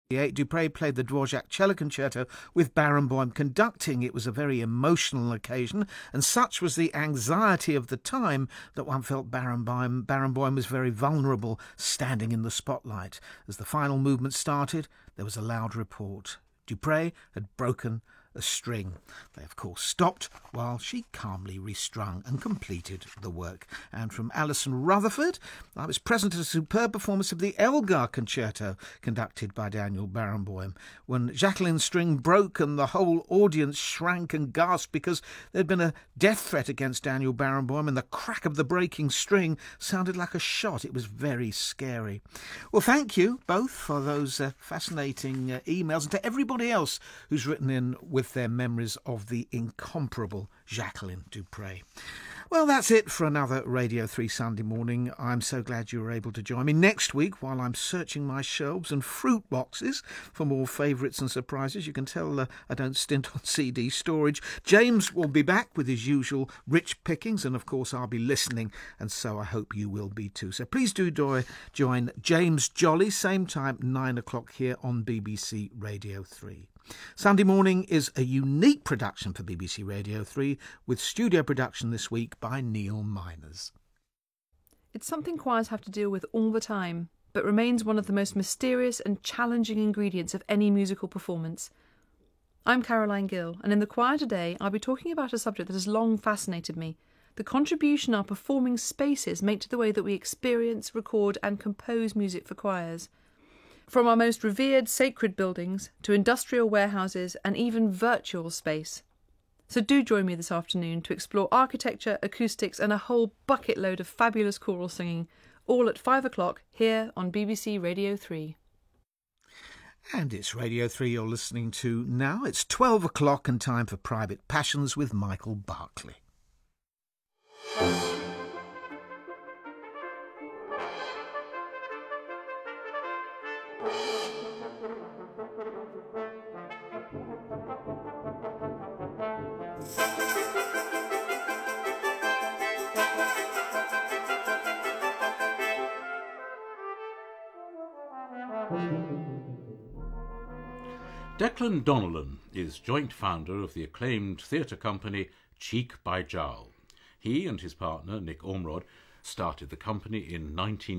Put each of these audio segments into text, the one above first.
Dupre played the Dvorak Cello Concerto with Barenboim conducting. It was a very emotional occasion, and such was the anxiety of the time that one felt Barenboim was very vulnerable, standing in the spotlight. As the final movement started, there was a loud report. Dupre had broken a string. They, of course, stopped while she calmly restrung and completed the work. And from Alison Rutherford, I was present at a superb performance of the Elgar Concerto conducted by Daniel Barenboim. When Jacqueline's string broke and the whole audience shrank and gasped because there had been a death threat against Daniel Barenboim, and the crack of the breaking string sounded like a shot. It was very scary. Well, thank you both for those fascinating emails, and to everybody else who's written in with their memories of the incomparable Jacqueline Dupre. Well, that's it for another Radio 3 Sunday morning. I'm so glad you were able to join me. Next week, while I'm searching my shelves and fruit boxes for more favourites and surprises, you can tell I don't stint on CD storage, James will be back with his usual rich pickings, and of course I'll be listening, and so I hope you will be too. So please do join James Jolly, same time, 9 o'clock here on BBC Radio 3. Sunday Morning is a unique production for BBC Radio 3 with studio production this week by Neil Miners. It's something choirs have to deal with all the time, but remains one of the most mysterious and challenging ingredients of any musical performance. I'm Caroline Gill, and in the choir today I'll be talking about a subject that has long fascinated me: the contribution our performing spaces make to the way that we experience, record and compose music for choirs. From our most revered sacred buildings to industrial warehouses and even virtual space. So do join me this afternoon to explore architecture, acoustics and a whole bucket load of fabulous choral singing, all at 5 o'clock here on BBC Radio 3. And it's Radio 3 you're listening to now. It's 12 o'clock and time for Private Passions with Michael Barclay. Declan Donnellan is joint founder of the acclaimed theatre company Cheek by Jowl. He and his partner, Nick Ormrod, started the company in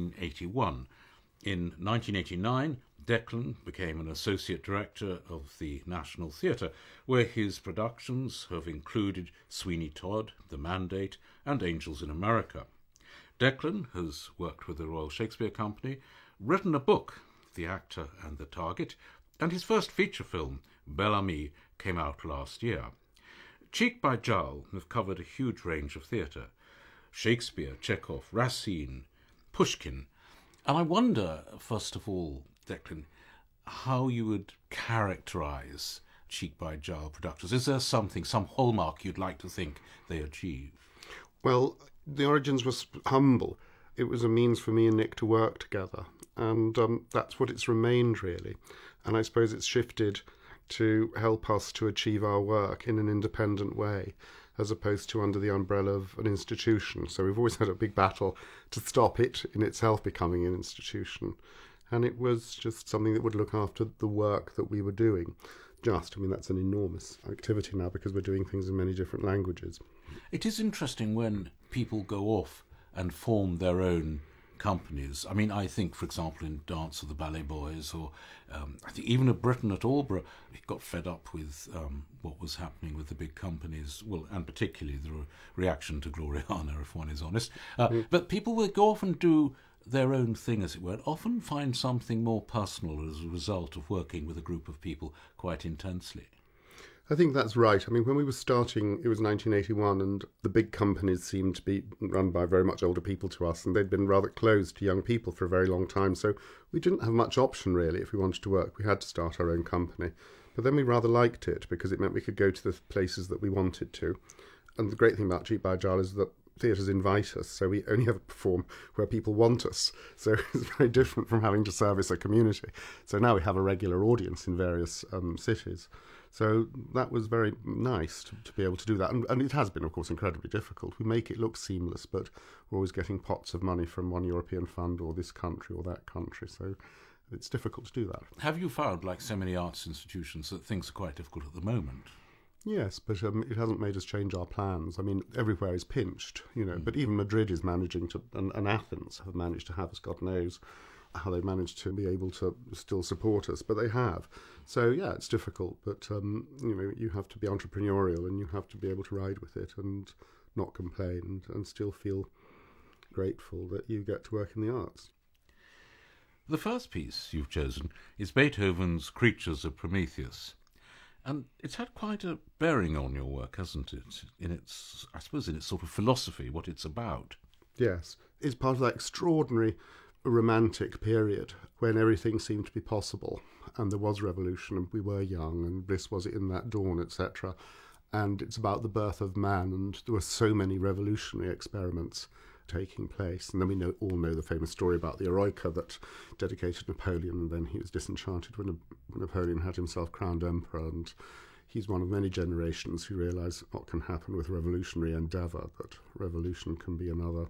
1981. In 1989, Declan became an associate director of the National Theatre, where his productions have included Sweeney Todd, The Mandate, and Angels in America. Declan has worked with the Royal Shakespeare Company, written a book, The Actor and the Target, and his first feature film, Bel Ami, came out last year. Cheek by Jowl have covered a huge range of theatre: Shakespeare, Chekhov, Racine, Pushkin. And I wonder, first of all, Declan, how you would characterise Cheek by Jowl productions. Is there something, some hallmark you'd like to think they achieve? Well, the origins was humble. It was a means for me and Nick to work together, and that's what it's remained, really. And I suppose it's shifted to help us to achieve our work in an independent way, as opposed to under the umbrella of an institution. So we've always had a big battle to stop it in itself becoming an institution. And it was just something that would look after the work that we were doing. That's an enormous activity now because we're doing things in many different languages. It is interesting when people go off and form their own companies. I think, for example, in Dance of the Ballet Boys, or I think even at Britain at Aldeburgh, he got fed up with what was happening with the big companies, well, and particularly the reaction to Gloriana, if one is honest. But people will go off and do their own thing, as it were, and often find something more personal as a result of working with a group of people quite intensely. I think that's right. When we were starting, it was 1981, and the big companies seemed to be run by very much older people to us, and they'd been rather closed to young people for a very long time. So we didn't have much option, really, if we wanted to work. We had to start our own company. But then we rather liked it because it meant we could go to the places that we wanted to. And the great thing about Cheek by Jowl is that theatres invite us, so we only ever perform where people want us. So it's very different from having to service a community. So now we have a regular audience in various cities. So that was very nice to be able to do that. And it has been, of course, incredibly difficult. We make it look seamless, but we're always getting pots of money from one European fund or this country or that country. So It's difficult to do that. Have you found, like so many arts institutions, that things are quite difficult at the moment? Yes, but it hasn't made us change our plans. I mean, everywhere is pinched, but even Madrid is managing to, and Athens have managed to have us, God knows how they managed to be able to still support us, but they have. So, yeah, it's difficult, but, you have to be entrepreneurial and you have to be able to ride with it and not complain and still feel grateful that you get to work in the arts. The first piece you've chosen is Beethoven's Creatures of Prometheus. And it's had quite a bearing on your work, hasn't it? In its sort of philosophy, what it's about. Yes, it's part of that extraordinary romantic period when everything seemed to be possible and there was revolution and we were young and bliss was in that dawn, etc. And it's about the birth of man, and there were so many revolutionary experiments taking place. And then we all know the famous story about the Eroica that dedicated Napoleon, and then he was disenchanted when Napoleon had himself crowned emperor, and he's one of many generations who realise what can happen with revolutionary endeavour, that revolution can be another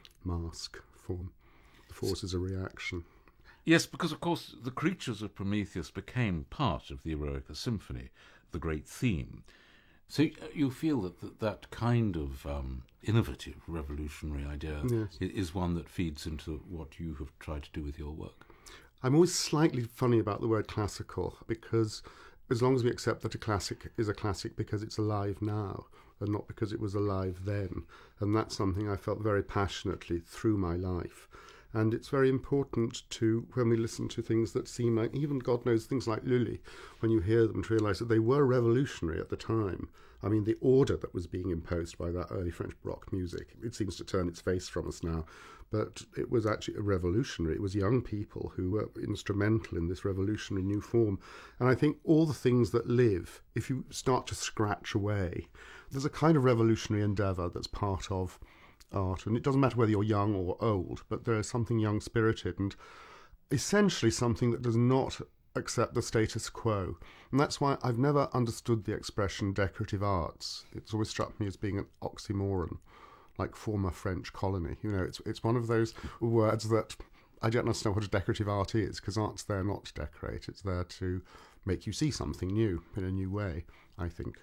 mask for the forces of reaction. Yes, because of course the Creatures of Prometheus became part of the Eroica Symphony, the great theme. So you feel that kind of innovative, revolutionary idea is one that feeds into what you have tried to do with your work? I'm always slightly funny about the word classical, because as long as we accept that a classic is a classic because it's alive now and not because it was alive then, and that's something I felt very passionately through my life. And it's very important to, when we listen to things that seem like, even God knows, things like Lully, when you hear them, to realise that they were revolutionary at the time. I mean, the order that was being imposed by that early French Baroque music, it seems to turn its face from us now, but it was actually a revolutionary. It was young people who were instrumental in this revolutionary new form. And I think all the things that live, if you start to scratch away, there's a kind of revolutionary endeavour that's part of art, and it doesn't matter whether you're young or old, but there is something young-spirited and essentially something that does not accept the status quo. And that's why I've never understood the expression decorative arts. It's always struck me as being an oxymoron, like former French colony. It's one of those words that I don't understand what a decorative art is, because art's there not to decorate. It's there to make you see something new in a new way, I think.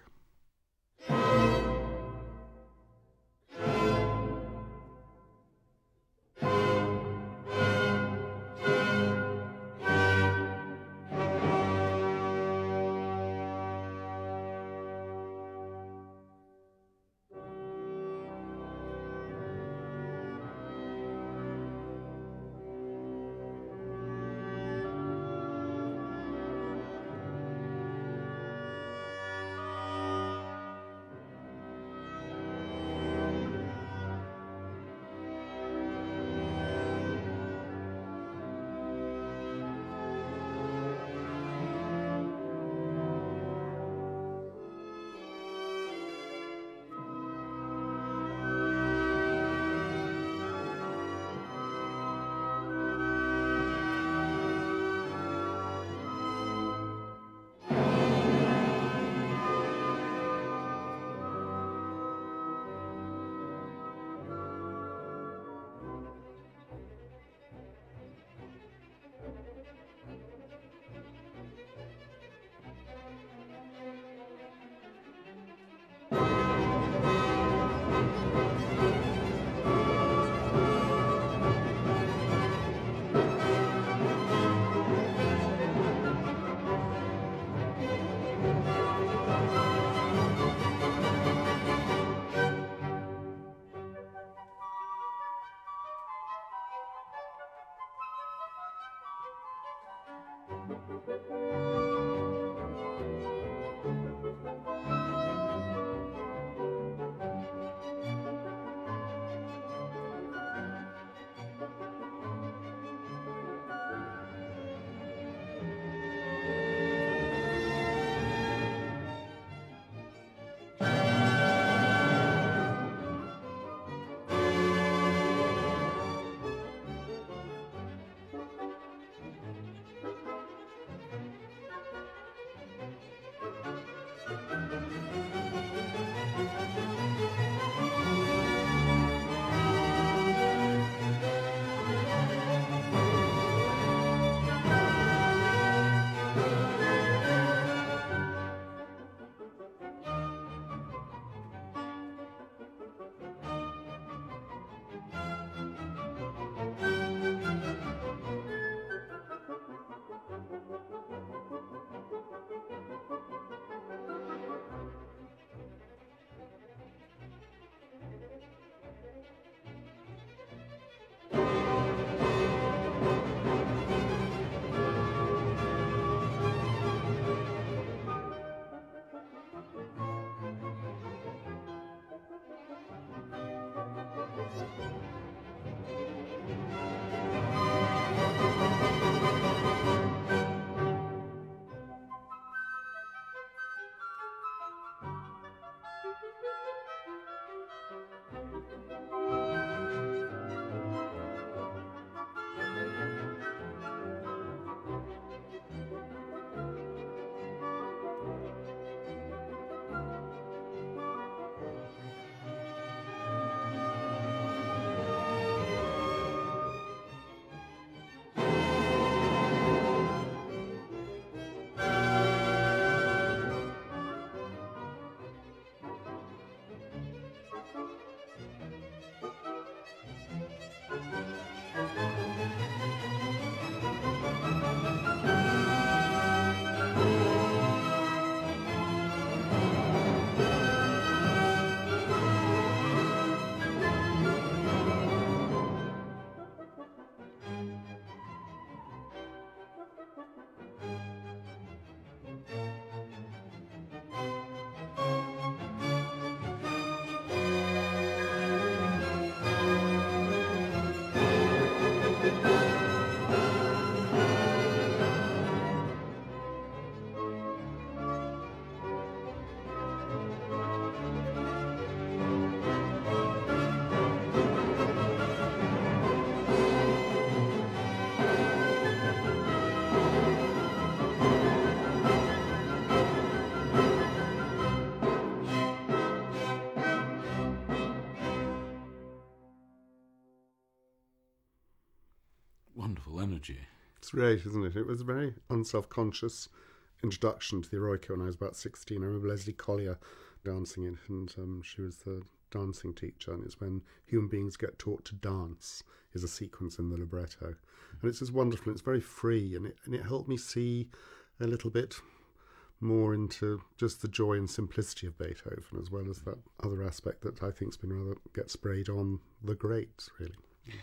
wonderful energy. It's great, isn't it? It was a very unself-conscious introduction to the Eroica when I was about 16. I remember Leslie Collier dancing it, and she was the dancing teacher, and it's when human beings get taught to dance is a sequence in the libretto. And it's just wonderful, it's very free, and it helped me see a little bit more into just the joy and simplicity of Beethoven, as well as that other aspect that I think's been rather get sprayed on the greats, really.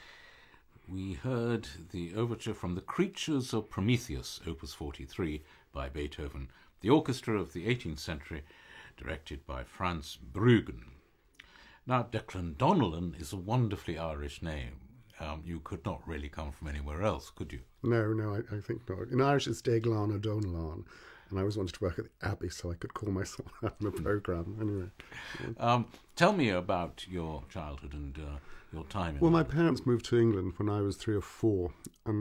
We heard the overture from The Creatures of Prometheus, Opus 43, by Beethoven, the orchestra of the 18th century, directed by Franz Bruggen. Now, Declan Donnellan is a wonderfully Irish name. You could not really come from anywhere else, could you? No, I think not. In Irish, it's Declan O'Donolan, and I always wanted to work at the Abbey so I could call myself that in the programme. Anyway. Tell me about your childhood and your time in Well, my Ireland. parents moved to England when I was 3 or 4,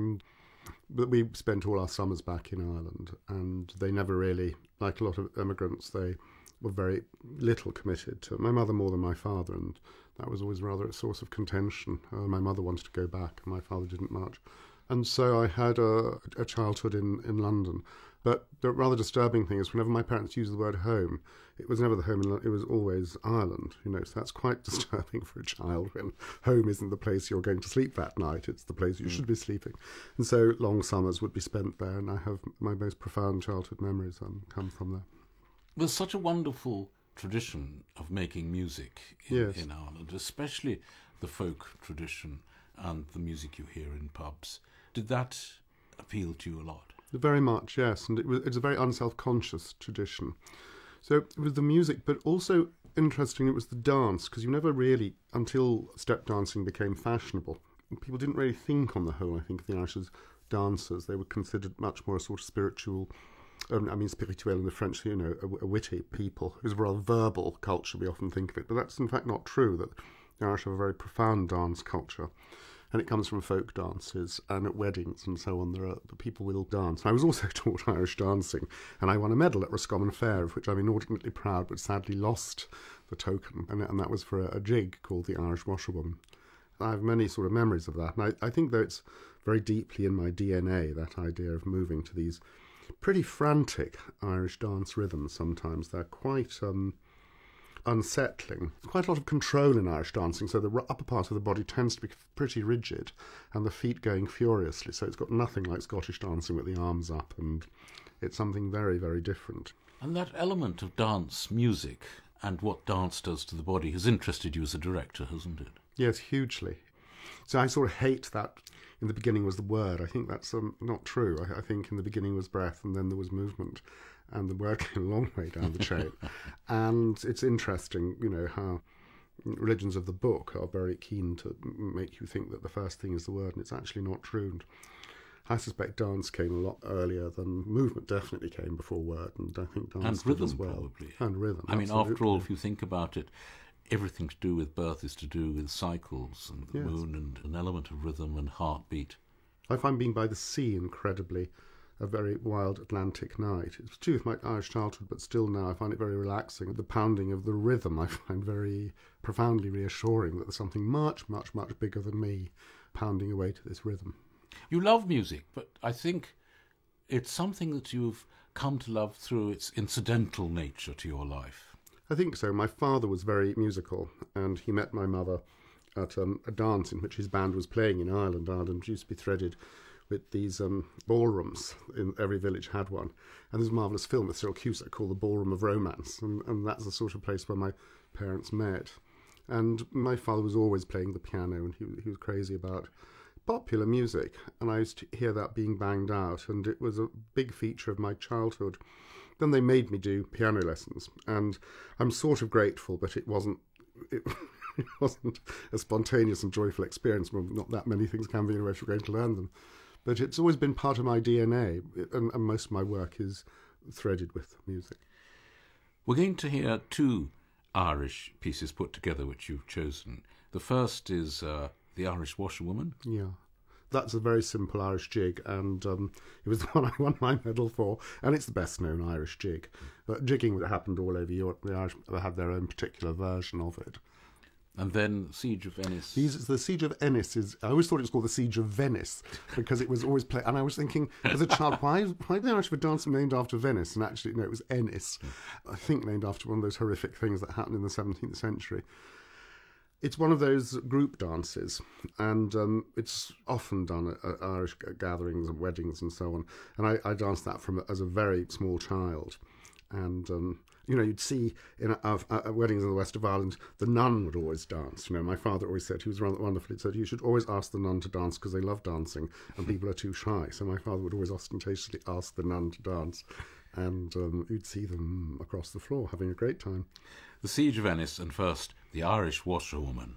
but we spent all our summers back in Ireland, and they never really, like a lot of immigrants, they were very little committed to my mother more than my father, and that was always rather a source of contention. My mother wanted to go back, and my father didn't much. And so I had a childhood in London. But the rather disturbing thing is whenever my parents used the word home, it was never the home, it was always Ireland, so that's quite disturbing for a child when home isn't the place you're going to sleep that night, it's the place you should be sleeping. And so long summers would be spent there, and I have my most profound childhood memories come from there. There's such a wonderful tradition of making music in Ireland, especially the folk tradition and the music you hear in pubs. Did that appeal to you a lot? Very much, yes, and it's a very unself-conscious tradition. So it was the music, but also interesting, it was the dance, because you never really, until step dancing became fashionable, people didn't really think on the whole, I think, of the Irish as dancers. They were considered much more a sort of spiritual, spirituel in the French, a witty people. It was a rather verbal culture, we often think of it, but that's in fact not true, that the Irish have a very profound dance culture. And it comes from folk dances, and at weddings and so on, the people will dance. I was also taught Irish dancing, and I won a medal at Roscommon Fair, of which I'm inordinately proud, but sadly lost the token, and that was for a jig called the Irish Washerwoman. I have many sort of memories of that, and I think that it's very deeply in my DNA, that idea of moving to these pretty frantic Irish dance rhythms sometimes. They're quite unsettling. There's quite a lot of control in Irish dancing, so the upper part of the body tends to be pretty rigid and the feet going furiously, so it's got nothing like Scottish dancing with the arms up, and it's something very, very different. And that element of dance music and what dance does to the body has interested you as a director, hasn't it? Yes, hugely. So I sort of hate that in the beginning was the word. I think that's not true. I think in the beginning was breath and then there was movement, and the word came a long way down the chain. And it's interesting, how religions of the book are very keen to make you think that the first thing is the word, and it's actually not true. And I suspect dance came a lot earlier than movement. Definitely came before word, and I think dance and rhythm as well. Probably. And rhythm. I mean, absolutely. after all, if you think about it, everything to do with birth is to do with cycles and the Yes. moon and an element of rhythm and heartbeat. I find being by the sea incredibly a very wild Atlantic night. It's true with my Irish childhood, but still now I find it very relaxing. The pounding of the rhythm I find very profoundly reassuring, that there's something much, much, much bigger than me pounding away to this rhythm. You love music, but I think it's something that you've come to love through its incidental nature to your life. I think so. My father was very musical, and he met my mother at a dance in which his band was playing in Ireland. Ireland used to be threaded with these ballrooms. In every village had one. And there's a marvellous film with Cyril Cusack called The Ballroom of Romance, and that's the sort of place where my parents met. And my father was always playing the piano, and he was crazy about popular music, and I used to hear that being banged out, and it was a big feature of my childhood. Then they made me do piano lessons, and I'm sort of grateful, but it wasn't a spontaneous and joyful experience. Well, not that many things can be if you're going to learn them. But it's always been part of my DNA, and most of my work is threaded with music. We're going to hear two Irish pieces put together which you've chosen. The first is The Irish Washerwoman. Yeah. That's a very simple Irish jig, and it was the one I won my medal for, and it's the best-known Irish jig. But jigging that happened all over Europe, the Irish had their own particular version of it. And then Siege of Venice. The Siege of Ennis is. I always thought it was called the Siege of Venice because it was always played. And I was thinking, as a child, why did they actually have a dance named after Venice? And actually, no, it was Ennis. I think named after one of those horrific things that happened in the 17th century. It's one of those group dances, and it's often done at Irish gatherings and weddings and so on. And I danced that as a very small child. And, you'd see at weddings in the west of Ireland, the nun would always dance. My father always said, he was rather wonderful, he said, you should always ask the nun to dance because they love dancing and people are too shy. So my father would always ostentatiously ask the nun to dance. And you'd see them across the floor having a great time. The Siege of Venice, and first, the Irish Washerwoman.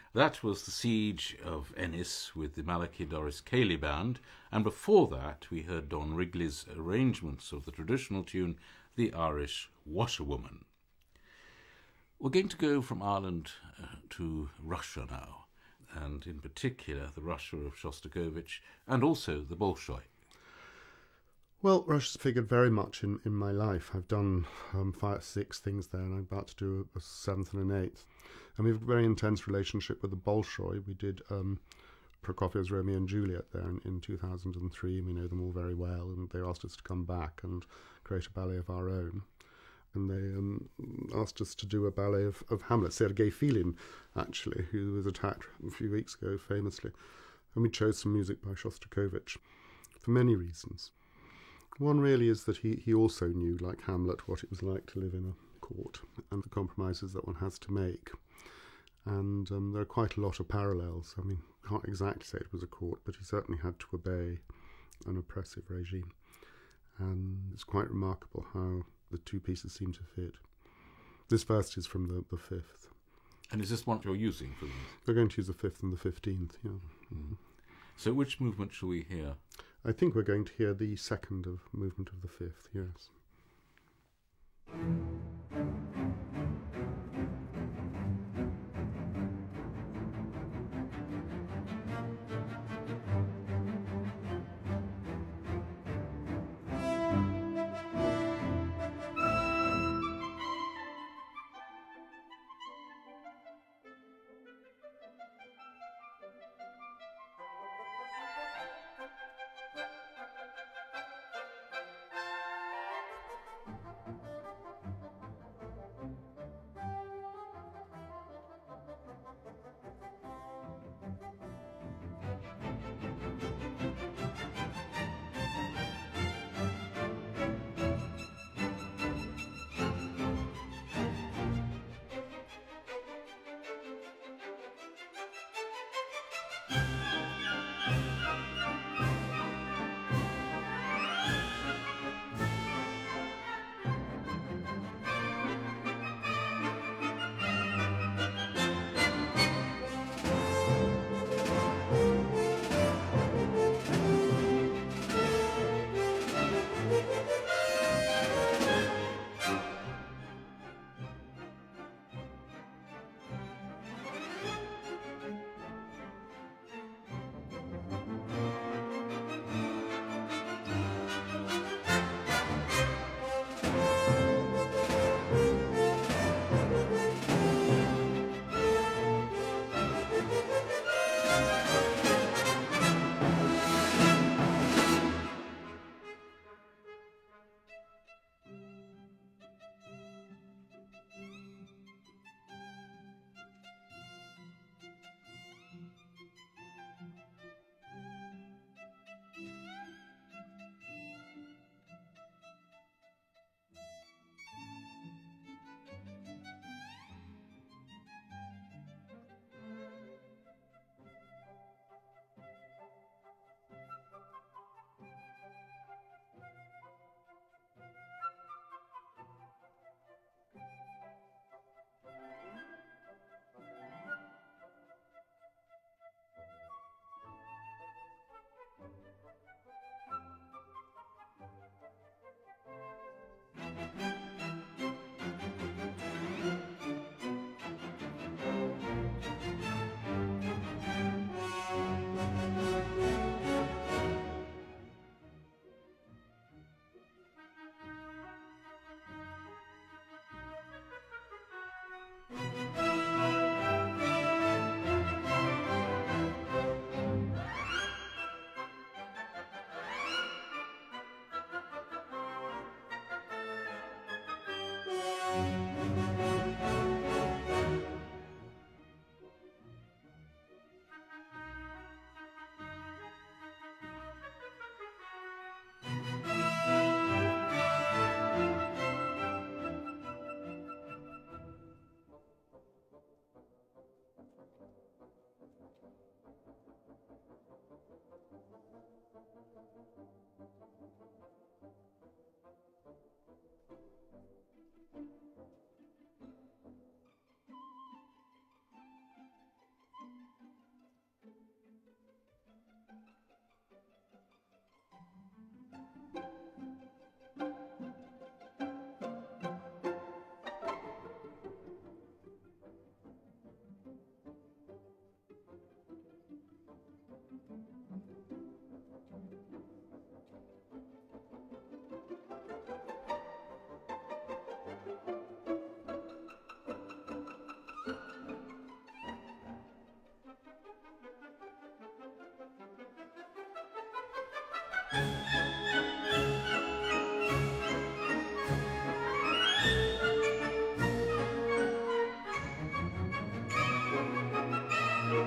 That was the Siege of Ennis with the Malachi Doris Cayley Band, and before that we heard Don Wrigley's arrangements of the traditional tune, The Irish Washerwoman. We're going to go from Ireland to Russia now, and in particular the Russia of Shostakovich and also the Bolshoi. Well, Russia's figured very much in my life. I've done 6 things there, and I'm about to do a 7th and an 8th. And we have a very intense relationship with the Bolshoi. We did Prokofiev's Romeo and Juliet there in 2003. We know them all very well, and they asked us to come back and create a ballet of our own. And they asked us to do a ballet of Hamlet, Sergei Filin, actually, who was attacked a few weeks ago, famously. And we chose some music by Shostakovich for many reasons. One really is that he also knew, like Hamlet, what it was like to live in a court and the compromises that one has to make. And there are quite a lot of parallels. I mean, can't exactly say it was a court, but he certainly had to obey an oppressive regime. And it's quite remarkable how the two pieces seem to fit. This first is from the 5th. And is this one you're using for them? We're going to use the 5th and the 15th, yeah. Mm-hmm. So which movement shall we hear? I think we're going to hear the second movement of the 5th, yes.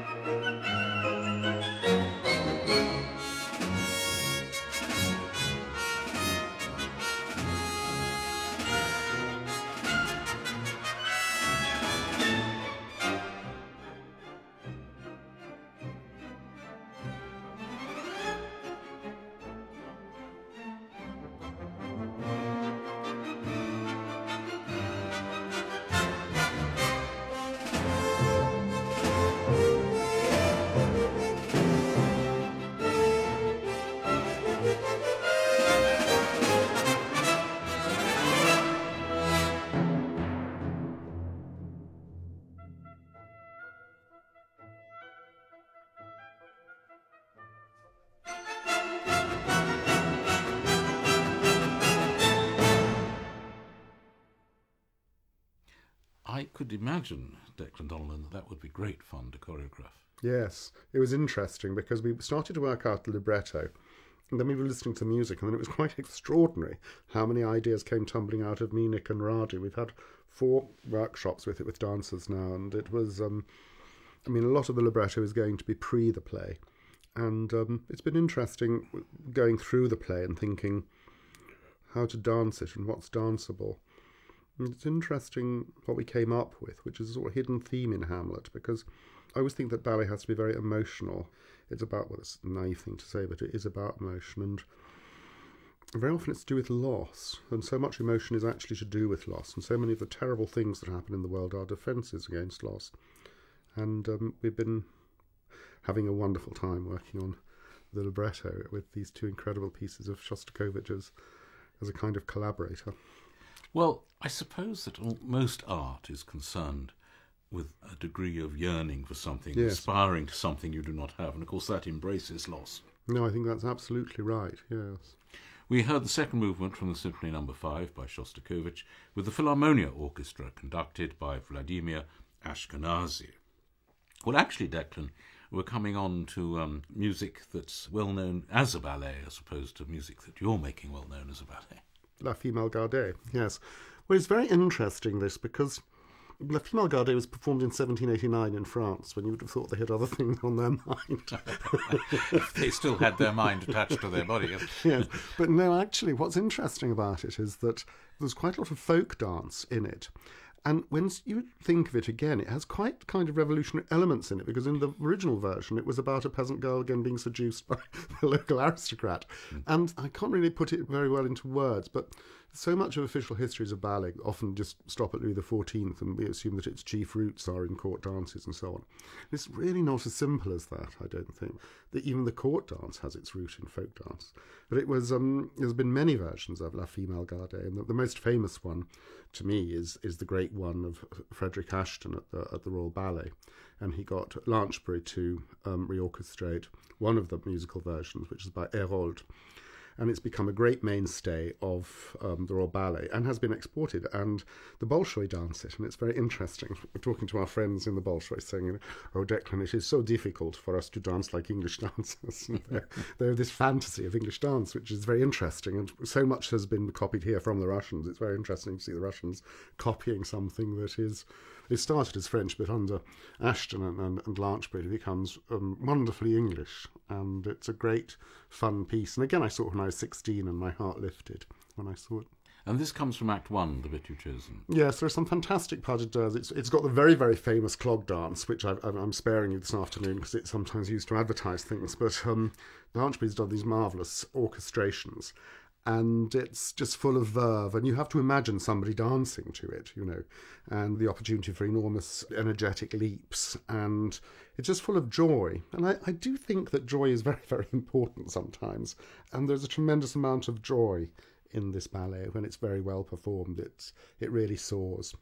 I could imagine, Declan Donnellan, that would be great fun to choreograph. Yes, it was interesting because we started to work out the libretto, and then we were listening to the music, and then it was quite extraordinary how many ideas came tumbling out of me, Nick and Radi. We've had 4 workshops with it with dancers now, and it was, a lot of the libretto is going to be pre the play, and it's been interesting going through the play and thinking how to dance it and what's danceable. And it's interesting what we came up with, which is a sort of hidden theme in Hamlet, because I always think that ballet has to be very emotional. It's about, well, it's a naive thing to say, but it is about emotion, and very often it's to do with loss, and so much emotion is actually to do with loss, and so many of the terrible things that happen in the world are defences against loss. And we've been having a wonderful time working on the libretto with these 2 incredible pieces of Shostakovich as a kind of collaborator. Well, I suppose that most art is concerned with a degree of yearning for something, Yes. aspiring to something you do not have, and of course that embraces loss. No, I think that's absolutely right, yes. We heard the second movement from the Symphony No. 5 by Shostakovich with the Philharmonia Orchestra conducted by Vladimir Ashkenazy. Well, actually, Declan, we're coming on to music that's well known as a ballet as opposed to music that you're making well known as a ballet. La Femelle Gardée, yes. Well, it's very interesting, this, because La Femelle Gardée was performed in 1789 in France, when you would have thought they had other things on their mind. They still had their mind attached to their body. Yes. Yes, but no, actually, what's interesting about it is that there's quite a lot of folk dance in it. And when you think of it again, it has quite kind of revolutionary elements in it, because in the original version, it was about a peasant girl again being seduced by the local aristocrat. And I can't really put it very well into words, but so much of official histories of ballet often just stop at Louis XIV, and we assume that its chief roots are in court dances and so on. It's really not as simple as that, I don't think. That even the court dance has its root in folk dance. But it was there's been many versions of La Femelle Gardée, and the most famous one to me is the great one of Frederick Ashton at the Royal Ballet, and he got Lanchbury to reorchestrate one of the musical versions, which is by Herold. And it's become a great mainstay of the Royal Ballet and has been exported. And the Bolshoi dance it, and it's very interesting. We're talking to our friends in the Bolshoi saying, "Oh, Declan, it is so difficult for us to dance like English dancers." They have this fantasy of English dance, which is very interesting. And so much has been copied here from the Russians. It's very interesting to see the Russians copying something that is... It started as French, but under Ashton and Lanchbury, it becomes wonderfully English. And it's a great, fun piece. And again, I saw it when I was 16, and my heart lifted when I saw it. And this comes from Act 1, the bit you've chosen. Yes, there are some fantastic pas de deux. It's got the very, very famous clog dance, which I'm sparing you this afternoon because it's sometimes used to advertise things. But Lanchbury's done these marvellous orchestrations. And it's just full of verve, and you have to imagine somebody dancing to it, and the opportunity for enormous energetic leaps, and it's just full of joy. And I do think that joy is very, very important sometimes, and there's a tremendous amount of joy in this ballet. When it's very well performed, it really soars.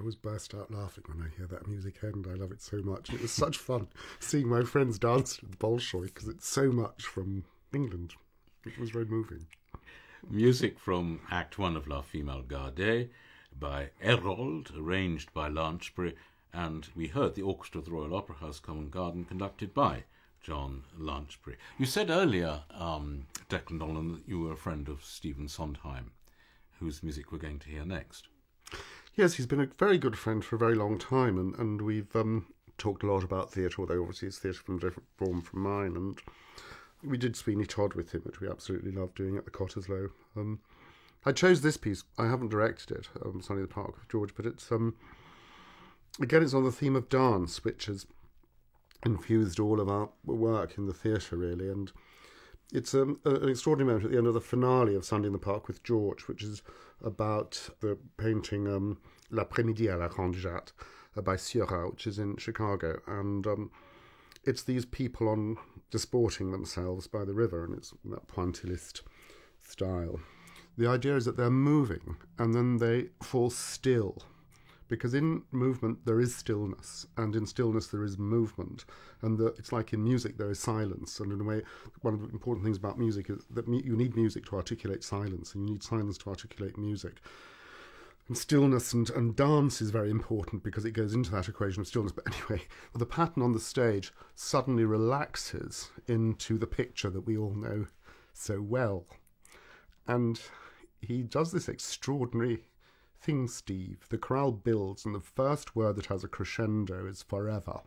always burst out laughing when I hear that music end. I love it so much. It was such fun seeing my friends dance to the Bolshoi because it's so much from England. It was very moving. Music from Act 1 of La Female Gardée by Herold, arranged by Lanchbury, and we heard the Orchestra of the Royal Opera House, Covent Garden, conducted by John Lanchbury. You said earlier, Declan Donolan, that you were a friend of Stephen Sondheim, whose music we're going to hear next. Yes, he's been a very good friend for a very long time, and we've talked a lot about theatre, although obviously it's theatre from a different form from mine, and we did Sweeney Todd with him, which we absolutely loved doing at the Cottesloe. I chose this piece. I haven't directed it, Sonny in the Park with George, but it's again, it's on the theme of dance, which has infused all of our work in the theatre, really, and it's an extraordinary moment at the end of the finale of Sunday in the Park with George, which is about the painting L'après-midi à la Grande Jatte by Seurat, which is in Chicago, and it's these people disporting themselves by the river, and it's that pointillist style. The idea is that they're moving, and then they fall still, because in movement there is stillness, and in stillness there is movement, and it's like in music there is silence, and in a way one of the important things about music is that you need music to articulate silence, and you need silence to articulate music. And stillness and dance is very important because it goes into that equation of stillness. But anyway, the pattern on the stage suddenly relaxes into the picture that we all know so well. And he does this extraordinary thing, Steve. The chorale builds, and the first word that has a crescendo is forever.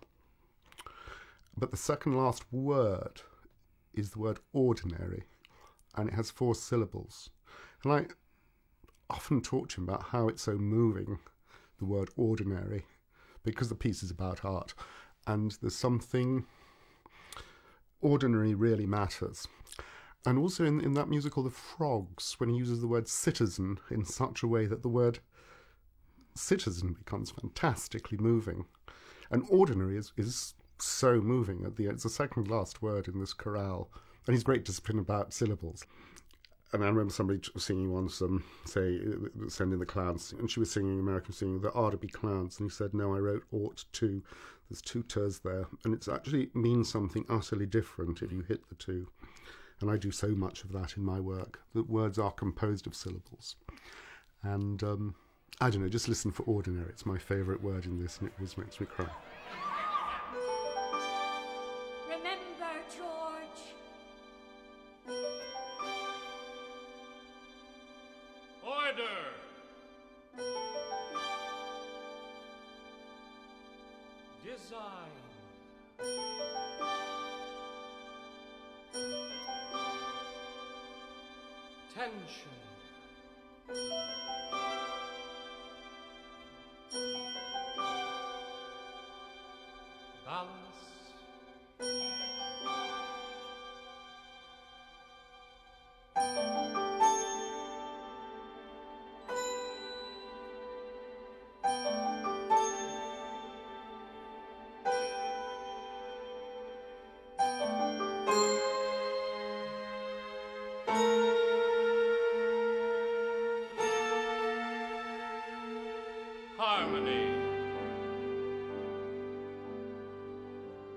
But the second last word is the word ordinary, and it has 4 syllables. And I often talk to him about how it's so moving, the word ordinary, because the piece is about art, and there's something ordinary really matters. And also in that musical The Frogs, when he uses the word citizen in such a way that the word citizen becomes fantastically moving. And ordinary is so moving at the end. It's the second last word in this chorale, and he's great discipline about syllables. And I remember somebody singing once, Send in the Clowns, and she was singing, American singing, There Are to Be Clowns, and he said, no, I wrote ought to. There's 2 t's there, and it actually means something utterly different if you hit the 2. And I do so much of that in my work, that words are composed of syllables. And, I don't know, just listen for ordinary. It's my favourite word in this, and it always makes me cry. Remember, George. Order! Design. Tension. Balance. Harmony.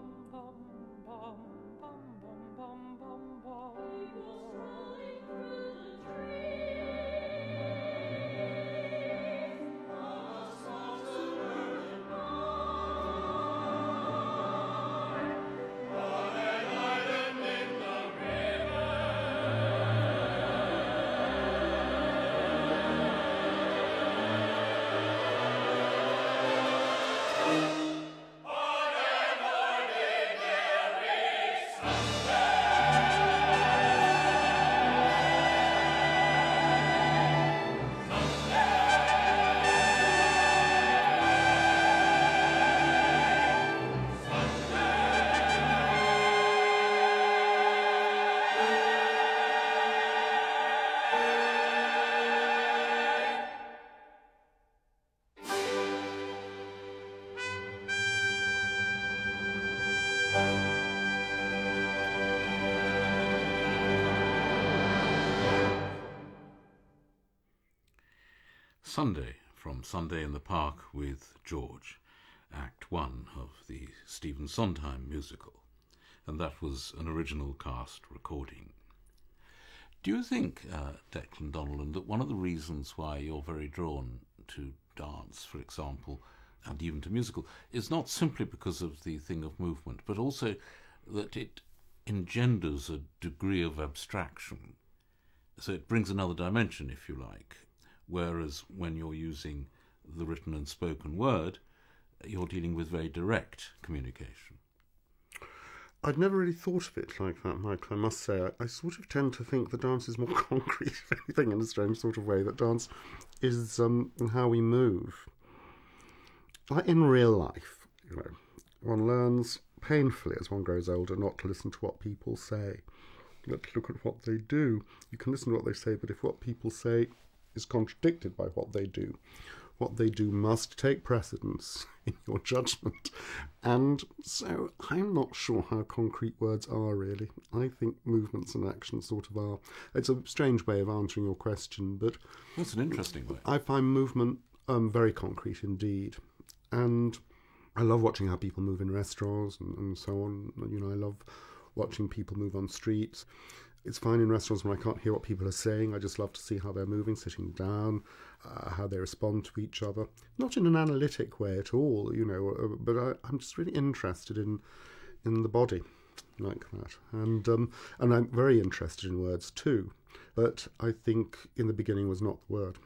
Sunday from Sunday in the Park with George, Act 1 of the Stephen Sondheim musical, and that was an original cast recording. Do you think, Declan Donnellan, that one of the reasons why you're very drawn to dance, for example, and even to musical, is not simply because of the thing of movement, but also that it engenders a degree of abstraction? So it brings another dimension, if you like, whereas when you're using the written and spoken word, you're dealing with very direct communication. I'd never really thought of it like that, Michael, I must say. I sort of tend to think that dance is more concrete, if anything, in a strange sort of way, that dance is how we move. Like in real life, one learns painfully as one grows older not to listen to what people say, but to look at what they do. You can listen to what they say, but if what people say is contradicted by what they do must take precedence in your judgment. And so I'm not sure how concrete words are, really. I think movements and actions sort of are. It's a strange way of answering your question, but That's an interesting way. I find movement very concrete indeed. And I love watching how people move in restaurants and so on. I love watching people move on streets. It's fine in restaurants when I can't hear what people are saying. I just love to see how they're moving, sitting down, how they respond to each other. Not in an analytic way at all, but I'm just really interested in the body like that. And I'm very interested in words too, but I think in the beginning was not the word.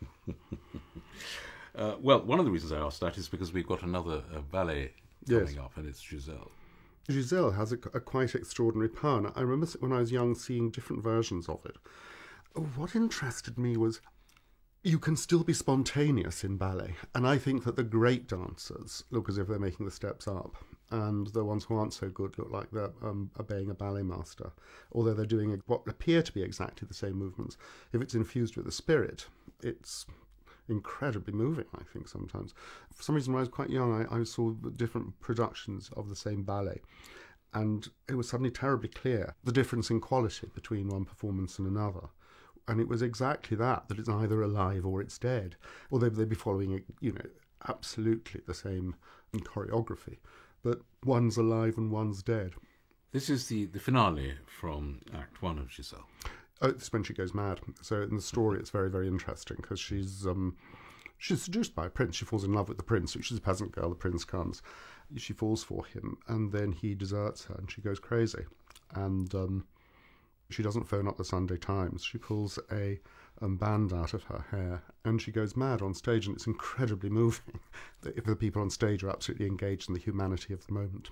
Well, one of the reasons I asked that is because we've got another ballet coming up, and it's Giselle. Giselle has a quite extraordinary power. And I remember when I was young seeing different versions of it. What interested me was you can still be spontaneous in ballet. And I think that the great dancers look as if they're making the steps up. And the ones who aren't so good look like they're obeying a ballet master. Although they're doing what appear to be exactly the same movements. If it's infused with the spirit, it's incredibly moving, I think, sometimes. For some reason, when I was quite young, I saw different productions of the same ballet, and it was suddenly terribly clear the difference in quality between one performance and another. And it was exactly that it's either alive or it's dead. Although they'd be following, absolutely the same choreography, but one's alive and one's dead. This is the finale from Act 1 of Giselle. Oh, it's when she goes mad. So in the story, it's very, very interesting because she's seduced by a prince. She falls in love with the prince. She's a peasant girl. The prince comes. She falls for him, and then he deserts her, and she goes crazy. And she doesn't phone up the Sunday Times. She pulls a band out of her hair, and she goes mad on stage, and it's incredibly moving. If the people on stage are absolutely engaged in the humanity of the moment.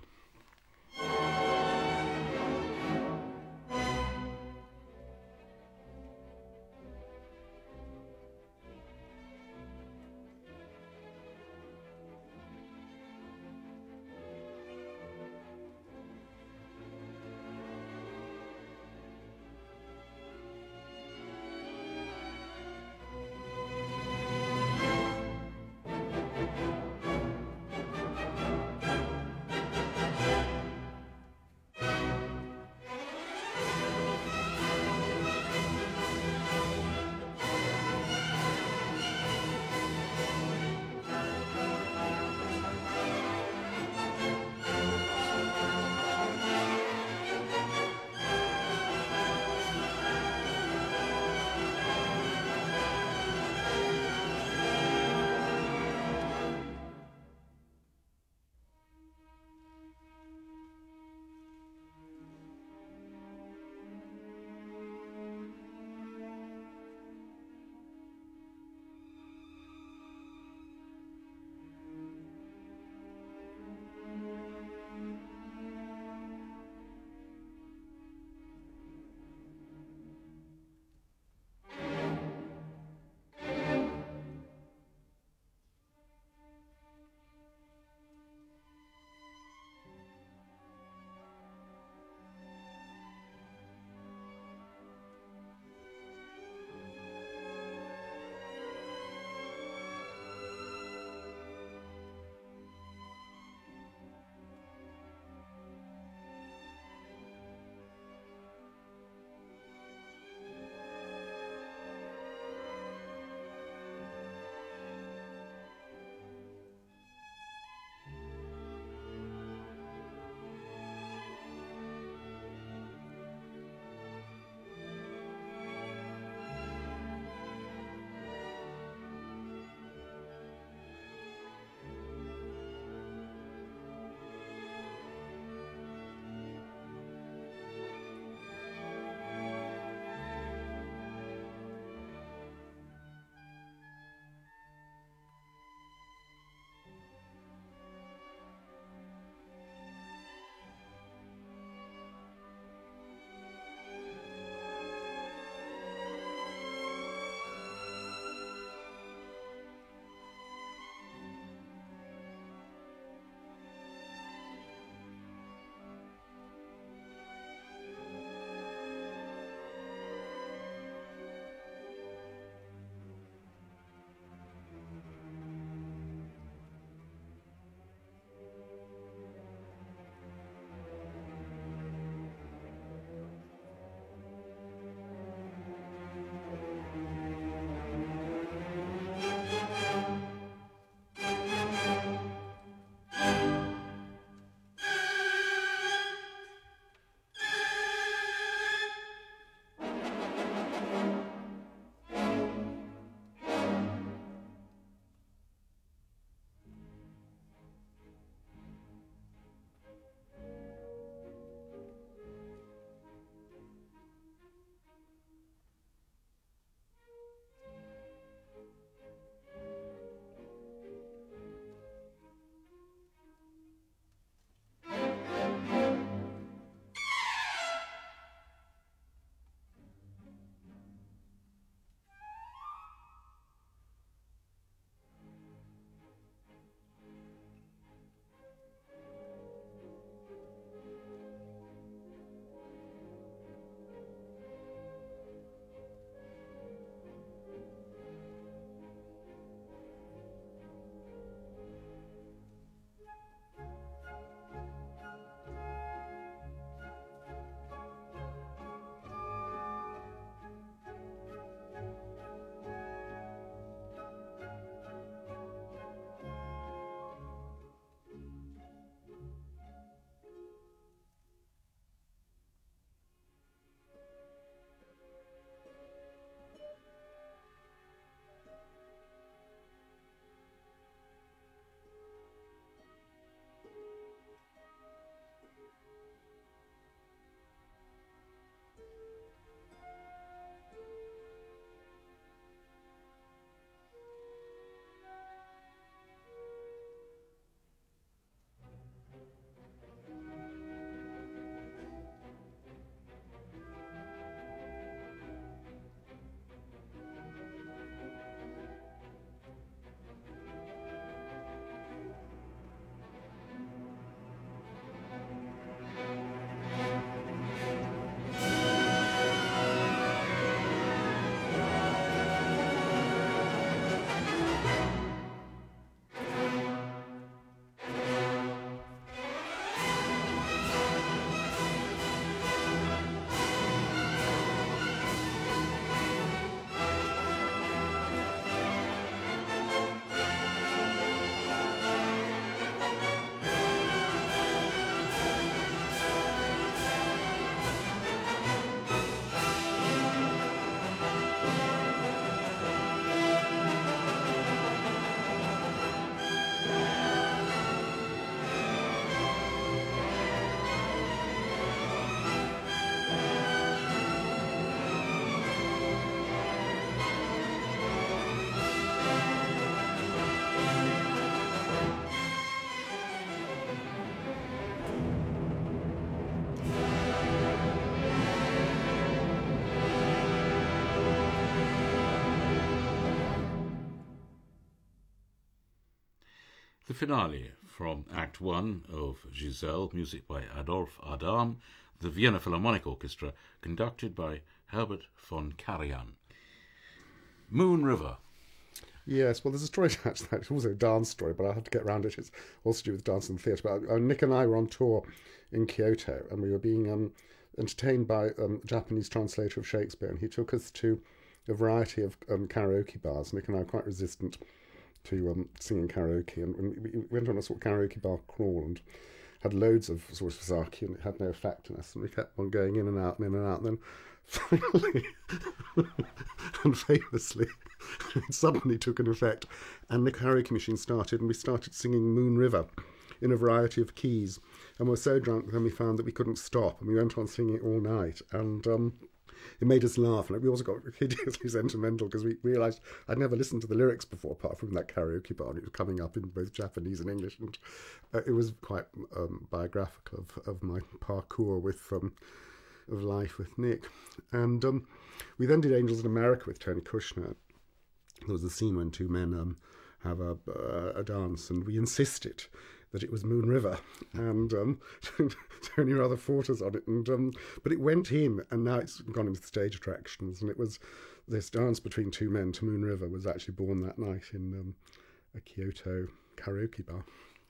The finale from Act 1 of Giselle, music by Adolphe Adam, the Vienna Philharmonic Orchestra, conducted by Herbert von Karajan. Moon River. Yes, well, there's a story attached to that. It's also a dance story, but I'll have to get around it. It's also to do with dance and theatre. But Nick and I were on tour in Kyoto, and we were being entertained by a Japanese translator of Shakespeare, and he took us to a variety of karaoke bars. Nick and I are quite resistant to singing karaoke, and we went on a sort of karaoke bar crawl and had loads of sort of sake, and it had no effect on us, and we kept on going in and out and in and out, and then finally and famously it suddenly took an effect, and the karaoke machine started, and we started singing Moon River in a variety of keys, and we were so drunk then we found that we couldn't stop, and we went on singing it all night, and it made us laugh, and we also got hideously sentimental because we realised I'd never listened to the lyrics before, apart from that karaoke bar, and it was coming up in both Japanese and English, and it was quite biographical of my parkour with of life with Nick. And we then did Angels in America with Tony Kushner. There was a scene when two men have a dance, and we insisted that it was Moon River, and Tony rather fought us on it, and but it went in, and now it's gone into the stage attractions, and it was this dance between two men to Moon River was actually born that night in a Kyoto karaoke bar.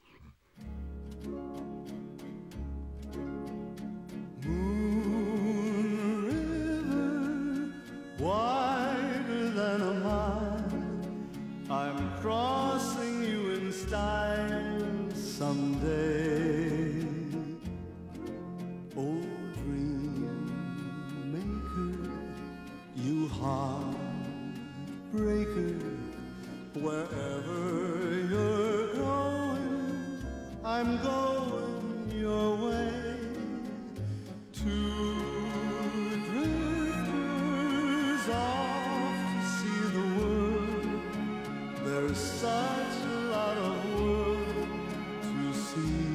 Moon River, wider than a mile, I'm crossing you in style someday. Oh, dream maker, you heartbreaker, wherever you're going, I'm going your way. Two drifters off to see the world. There's such a lot of world to see.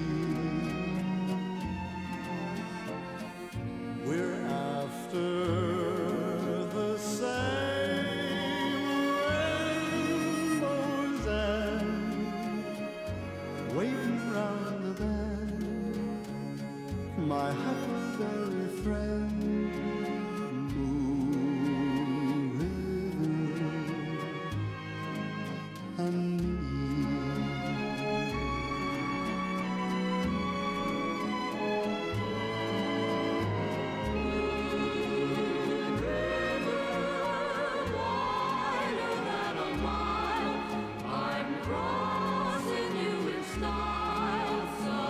We're after the same rainbow's end, waiting round the bend. My huckleberry friend, Moon River, and me. Wider than a mile, I'm crossing you in style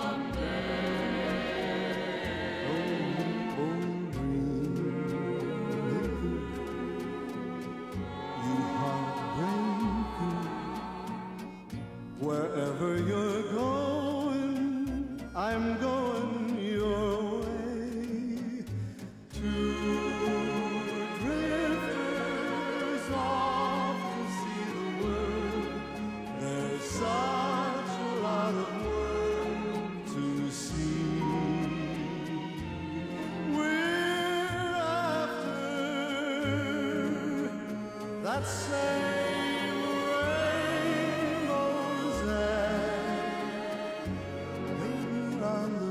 someday. Oh, dream maker, you heartbreaker, wherever you're going, I'm going your way. Two drifters off to see the world. There's such a lot of world to see. We're after that same rainbow's end, waiting on the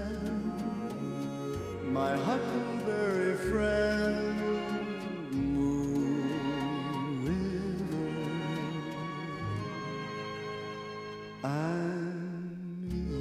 bend. My huckleberry friend, Moon River, and you.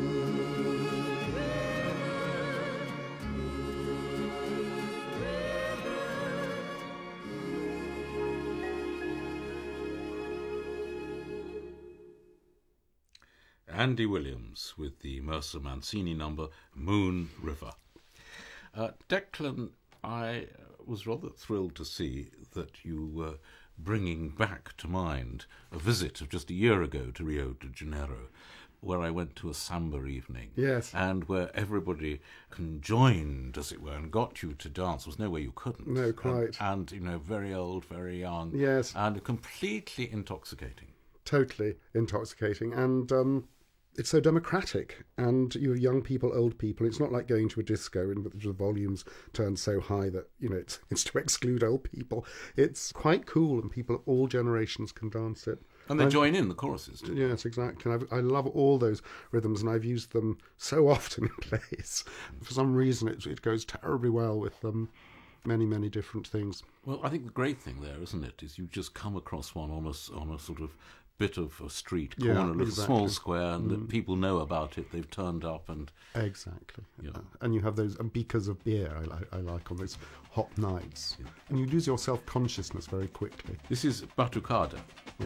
Andy Williams with the Mercer Mancini number Moon River. Declan, I was rather thrilled to see that you were bringing back to mind a visit of just a year ago to Rio de Janeiro, where I went to a samba evening. Yes. And where everybody conjoined, as it were, and got you to dance. There was no way you couldn't. No, quite. And very old, very young. Yes. And completely intoxicating. Totally intoxicating, and it's so democratic, and you have young people, old people. It's not like going to a disco in which the volumes turn so high that it's to exclude old people. It's quite cool, and people of all generations can dance it. And they join in the choruses too. Yes, exactly. And I love all those rhythms, and I've used them so often in plays. For some reason, it goes terribly well with many, many different things. Well, I think the great thing there, isn't it, is you just come across one on a sort of bit of a street corner, Yeah, a little exactly. small square, and that people know about it. They've turned up, and Exactly. Yeah. And you have those beakers of beer I like on those hot nights. And you lose your self-consciousness very quickly. this is Batucada. Yeah.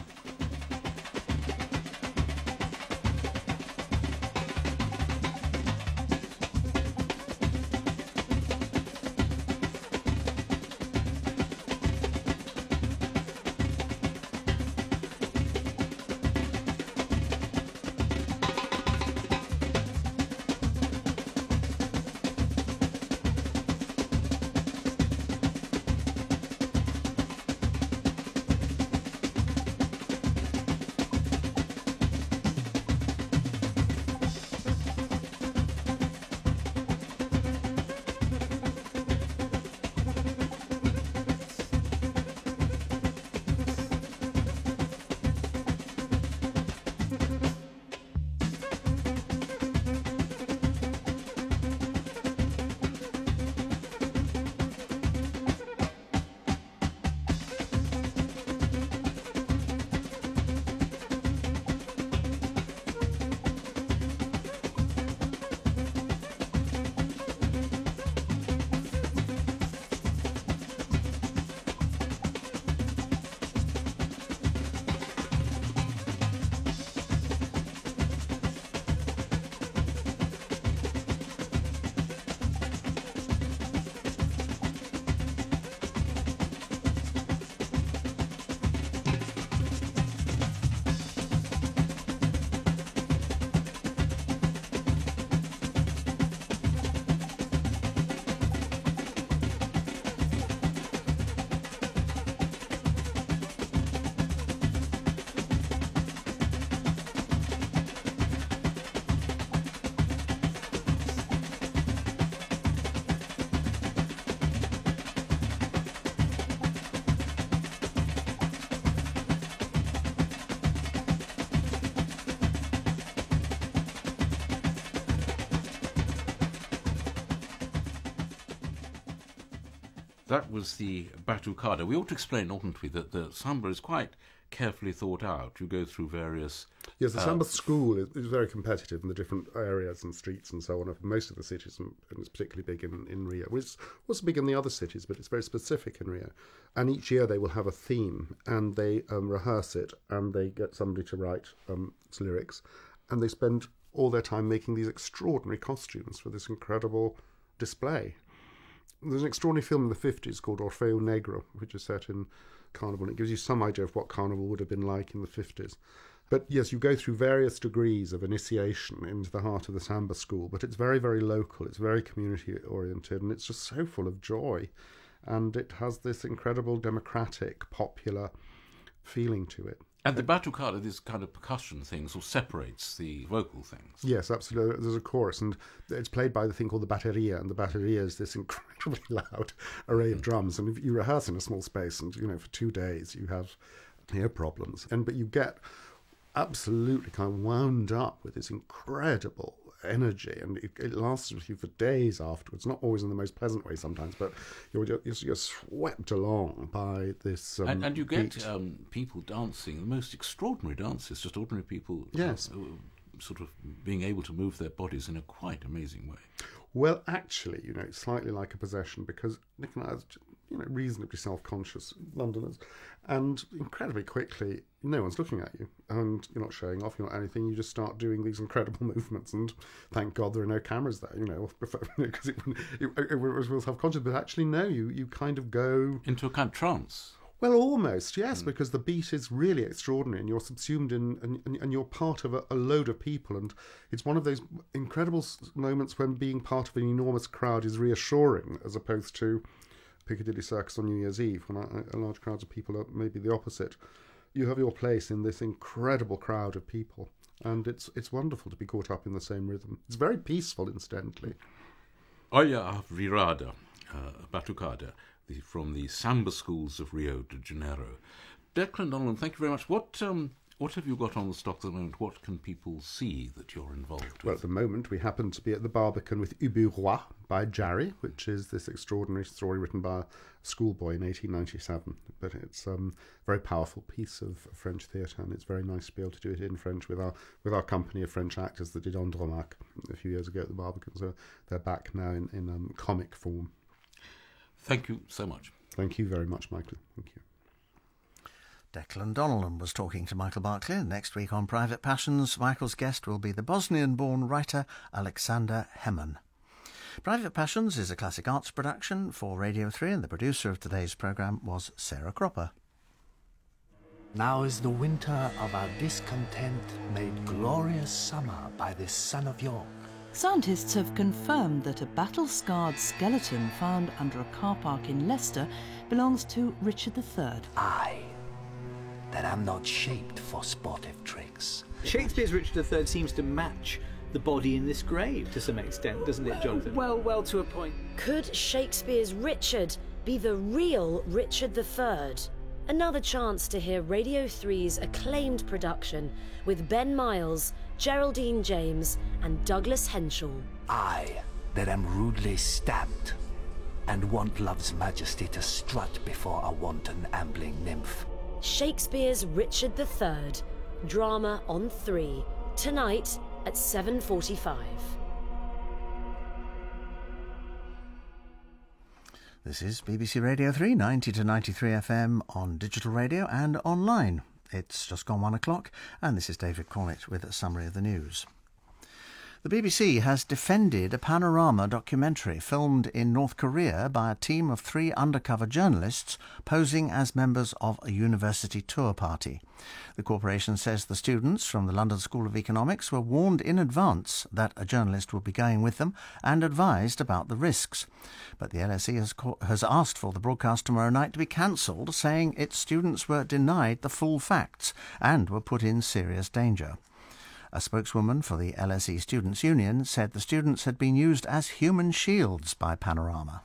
That was the Batucada. We ought to explain, oughtn't we, that the samba is quite carefully thought out. You go through various... Yes, the samba school is very competitive in the different areas and streets and so on of most of the cities, and it's particularly big in Rio. Well, it's also big in the other cities, but it's very specific in Rio. And each year they will have a theme, and they rehearse it, and they get somebody to write its lyrics, and they spend all their time making these extraordinary costumes for this incredible display. There's an extraordinary film in the 50s called Orfeo Negro, which is set in Carnival, and it gives you some idea of what Carnival would have been like in the 50s. But yes, you go through various degrees of initiation into the heart of the samba school, but it's very, very local, it's very community-oriented, and it's just so full of joy. And it has this incredible democratic, popular feeling to it. And the Batucada, this kind of percussion thing, sort of separates the vocal things. Yes, absolutely. There's a chorus, and it's played by the thing called the bateria, and the bateria is this incredibly loud array of drums. And if you rehearse in a small space, and for 2 days, you have ear problems. But you get absolutely kind of wound up with this incredible energy, and it lasts with you for days afterwards. Not always in the most pleasant way sometimes, but you're swept along by this and you get beat. people dancing, the most extraordinary dances, just ordinary people Yes. sort of being able to move their bodies in a quite amazing way. Well, actually, it's slightly like a possession, because Nick and I are, reasonably self-conscious Londoners, and incredibly quickly, no one's looking at you, and you're not showing off, you're not anything, you just start doing these incredible movements, and thank God there are no cameras there, because it was real self-conscious, but actually, no, you kind of go... Into a kind of trance. Well, almost, yes, because the beat is really extraordinary, and you're subsumed in, and you're part of a load of people, and it's one of those incredible moments when being part of an enormous crowd is reassuring, as opposed to Piccadilly Circus on New Year's Eve, when a large crowds of people are maybe the opposite. You have your place in this incredible crowd of people, and it's wonderful to be caught up in the same rhythm. It's very peaceful, incidentally. Olha a Virada, Batucada, from the samba schools of Rio de Janeiro. Declan Donolan, thank you very much. What have you got on the stock at the moment? What can people see that you're involved Well, with? at the moment, we happen to be at the Barbican with Ubu Roi by Jarry, which is this extraordinary story written by a schoolboy in 1897. But it's a very powerful piece of French theatre, and it's very nice to be able to do it in French with our company of French actors that did Andromaque a few years ago at the Barbican. So they're back now in comic form. Thank you so much. Thank you very much, Michael. Thank you. Declan Donolan was talking to Michael Barclay. Next week on Private Passions, Michael's guest will be the Bosnian-born writer Alexander Heman. Private Passions is a classic arts production for Radio 3, and the producer of today's programme was Sarah Cropper. Now is the winter of our discontent made glorious summer by this son of York. Scientists have confirmed that a battle-scarred skeleton found under a car park in Leicester belongs to Richard III. I, that am not shaped for sportive tricks. Shakespeare's Richard III seems to match the body in this grave to some extent, doesn't it, Jonathan? Well, to a point. Could Shakespeare's Richard be the real Richard III? Another chance to hear Radio 3's acclaimed production with Ben Miles, Geraldine James and Douglas Henshall. I, that am rudely stabbed and want love's majesty to strut before a wanton ambling nymph. Shakespeare's Richard III, drama on 3, tonight at 7:45. This is BBC Radio 3, 90 to 93 FM on digital radio and online. It's just gone 1 o'clock, and this is David Cornett with a summary of the news. The BBC has defended a Panorama documentary filmed in North Korea by a team of 3 undercover journalists posing as members of a university tour party. The corporation says the students from the London School of Economics were warned in advance that a journalist would be going with them and advised about the risks. But the LSE has asked for the broadcast tomorrow night to be cancelled, saying its students were denied the full facts and were put in serious danger. A spokeswoman for the LSE Students' Union said the students had been used as human shields by Panorama.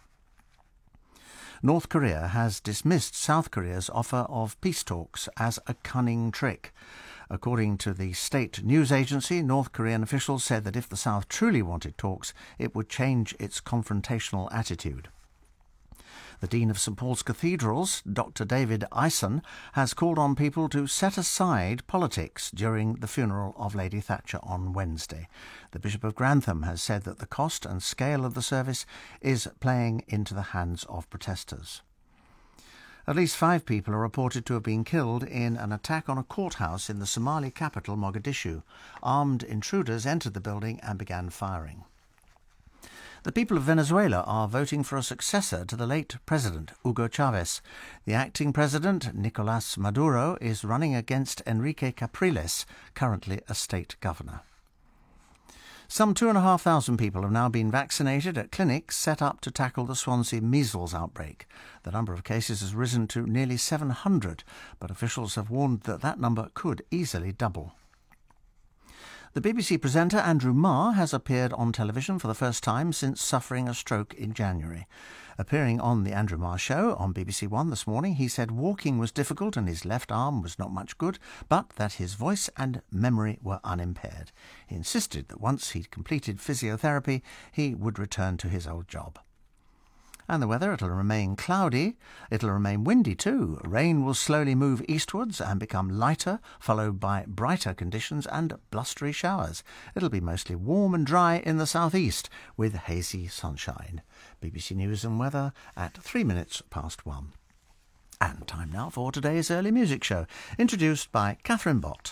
North Korea has dismissed South Korea's offer of peace talks as a cunning trick. According to the state news agency, North Korean officials said that if the South truly wanted talks, it would change its confrontational attitude. The Dean of St Paul's Cathedrals, Dr David Eisen, has called on people to set aside politics during the funeral of Lady Thatcher on Wednesday. The Bishop of Grantham has said that the cost and scale of the service is playing into the hands of protesters. At least 5 people are reported to have been killed in an attack on a courthouse in the Somali capital, Mogadishu. Armed intruders entered the building and began firing. The people of Venezuela are voting for a successor to the late president, Hugo Chavez. The acting president, Nicolás Maduro, is running against Enrique Capriles, currently a state governor. Some 2,500 people have now been vaccinated at clinics set up to tackle the Swansea measles outbreak. The number of cases has risen to nearly 700, but officials have warned that that number could easily double. The BBC presenter Andrew Marr has appeared on television for the first time since suffering a stroke in January. Appearing on the Andrew Marr Show on BBC One this morning, he said walking was difficult and his left arm was not much good, but that his voice and memory were unimpaired. He insisted that once he'd completed physiotherapy, he would return to his old job. And the weather, it'll remain cloudy. It'll remain windy too. Rain will slowly move eastwards and become lighter, followed by brighter conditions and blustery showers. It'll be mostly warm and dry in the southeast with hazy sunshine. BBC News and Weather at 3 minutes past 1. And time now for today's early music show, introduced by Catherine Bott.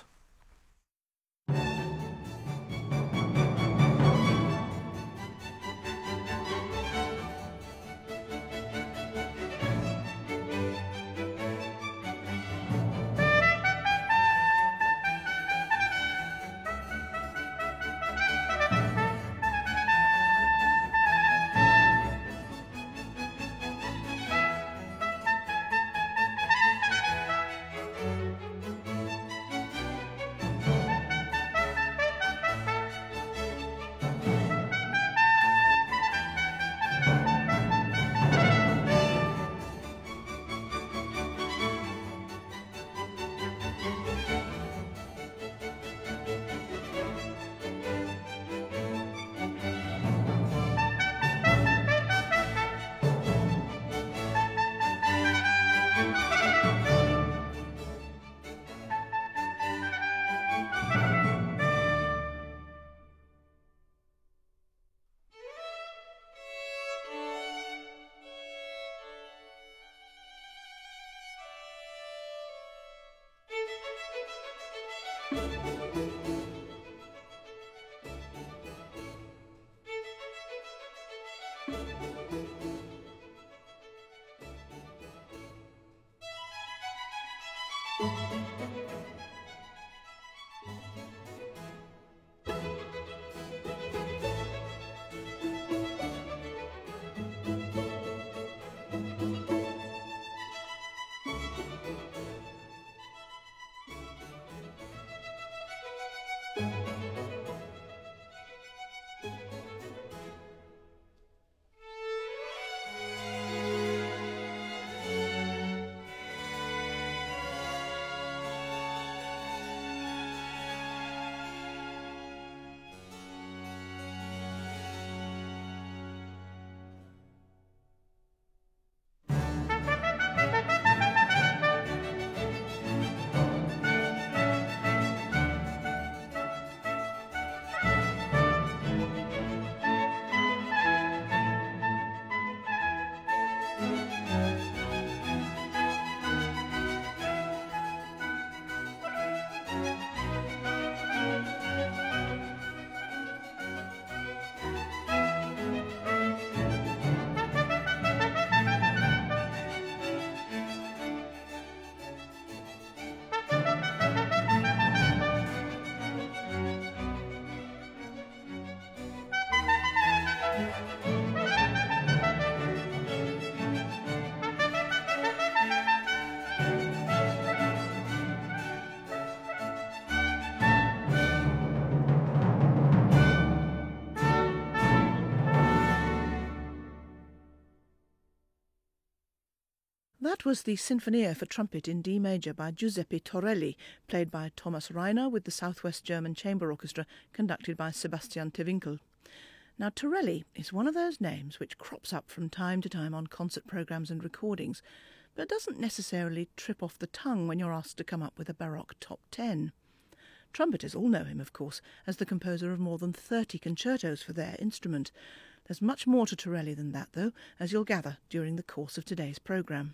That was the Sinfonia for trumpet in D major by Giuseppe Torelli, played by Thomas Reiner with the Southwest German Chamber Orchestra, conducted by Sebastian Tewinkel. Now, Torelli is one of those names which crops up from time to time on concert programmes and recordings, but doesn't necessarily trip off the tongue when you're asked to come up with a Baroque top 10. Trumpeters all know him, of course, as the composer of more than 30 concertos for their instrument. There's much more to Torelli than that, though, as you'll gather during the course of today's programme.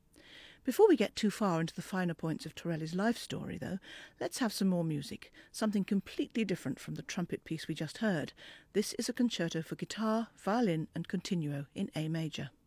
Before we get too far into the finer points of Torelli's life story, though, let's have some more music, something completely different from the trumpet piece we just heard. This is a concerto for guitar, violin and continuo in A major.